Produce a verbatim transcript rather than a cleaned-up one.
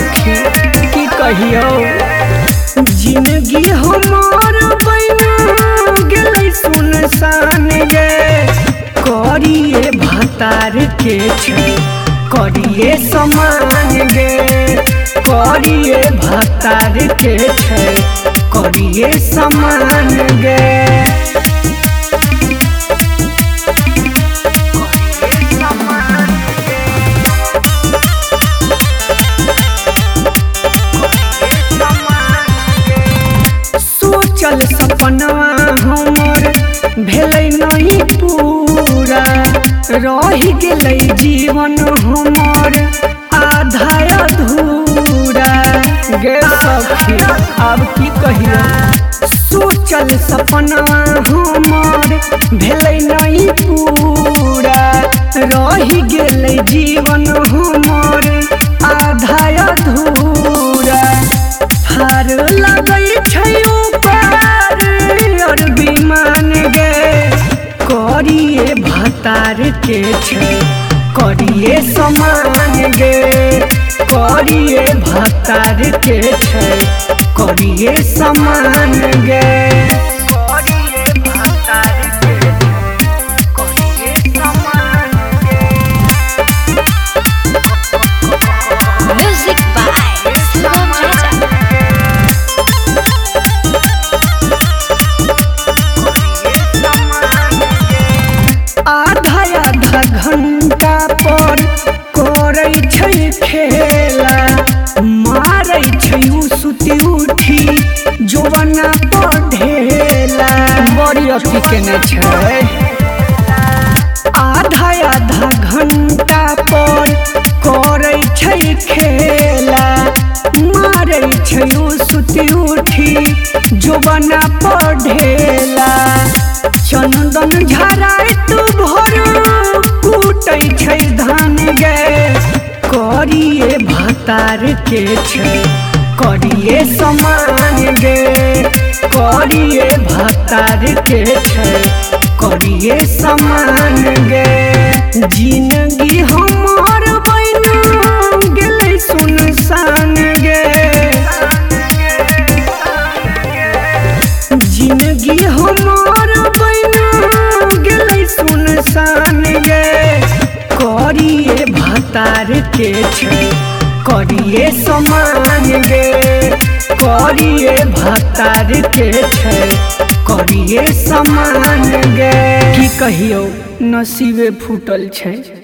सखी की कहियो जिंदगी हमार बना गेलै सुनसान गे करिए भतार के छै करिए समान गे करिए भतार के छै करिए समान गे सोचल सपनवा हमर भेलै नहीं पूरा रहि गेलै जीवन हमर आधा अधूरा गे सखी अब की कहियो सोचल सपनवा हमर भेलै नहीं पूरा रहि गेलै जीवन हमर आधा अधूरा हार लगै छै ऊपर और विमान गे करिए भतार के छै करिए समान गे करिए भतार के छै करिए समान गे करिए भतार के करिए समान गे Music by Shivam Raja. आधा आधा घंटा पर करै छै खेला मारै छै सुती उठी जवाना पढ़ेला बड़ी अथी केने छै आधा आधा घंटा पर करै छै खेला मारै छै सुती उठी जवाना पढ़ेला चंदन झराय तू भर कूटै छै धान गे करिए भतार के छै करिए समान गे करिए भतार के छै करिए समान गे जिंदगी हमार बना गेलै सुनसान गे जिंदगी हमार बना गेलै सुनसान गे करिए भतार के छै करिए समान गे करिए भतार के छै करिए समान गे की कहियो नसीबे फूटल छै।